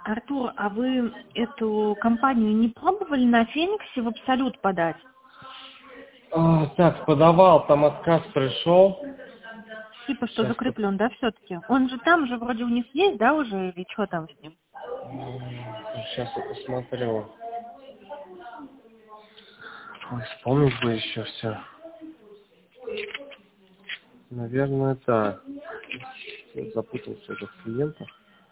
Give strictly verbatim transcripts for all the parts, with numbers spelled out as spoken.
Артур, а вы эту компанию не пробовали на Фениксе в Абсолют подать? А, так, подавал, там отказ пришел. Типа, что Сейчас, закреплен, да, все-таки? Он же там же вроде у них есть, да, уже, или что там с ним? сейчас я посмотрю. Ой, вспомнить бы еще все. Наверное, да. Я запутался уже в клиентах.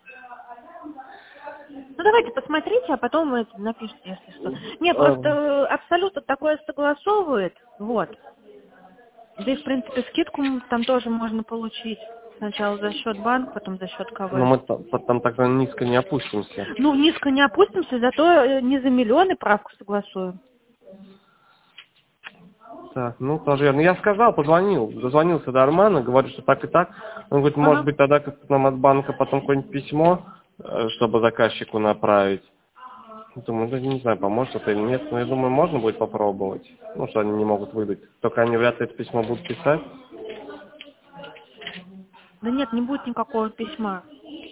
Ну, давайте посмотрите, а потом вы это напишите, если что. Не, А, просто э, Абсолют такое согласовывает, вот. Да и, в принципе, скидку м, там тоже можно получить. Сначала за счет банка, потом за счет но КВ. мы там, там тогда низко не опустимся. Ну, низко не опустимся, зато э, не за миллионы правку согласуем. Так, ну, тоже верно. Я сказал, позвонил, дозвонился до Армана, говорю, что так и так. Он говорит, может Ага. быть, тогда как нам от банка потом какое-нибудь письмо, э, чтобы заказчику направить. Думаю, да не знаю, поможет это или нет, но я думаю, можно будет попробовать. Ну, что они не могут выдать. Только они вряд ли это письмо будут писать. Да нет, не будет никакого письма.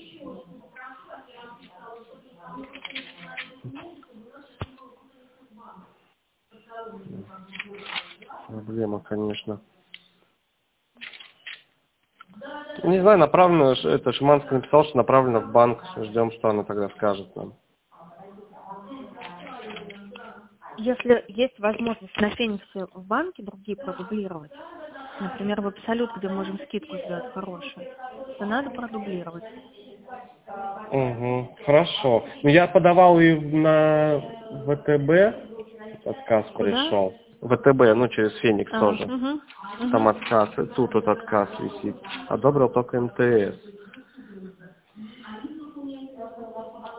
Проблема, конечно. Не знаю, направлено, ш- это Шиманский написал, что направлено в банк. Ждем, что она тогда скажет нам. Если есть возможность на Фениксе в банке другие продублировать, например, в Абсолют, где можем скидку сделать хорошую, то надо продублировать. Угу, хорошо. Ну, я подавал и на ВТБ, отказ Куда? пришел. ВТБ, ну, через Феникс А, тоже. угу, Там угу. отказ, и тут вот отказ висит. Одобрил только МТС.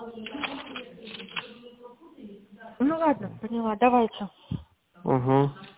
Ну ладно, поняла, давайте. Угу.